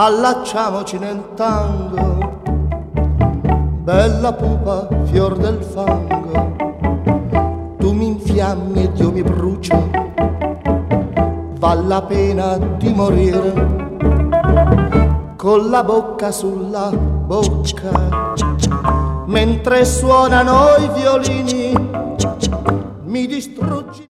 allacciamoci nel tango, bella pupa, fior del fango, tu mi infiammi ed io mi brucio, val la pena di morire, con la bocca sulla bocca, mentre suonano i violini, mi distruggi.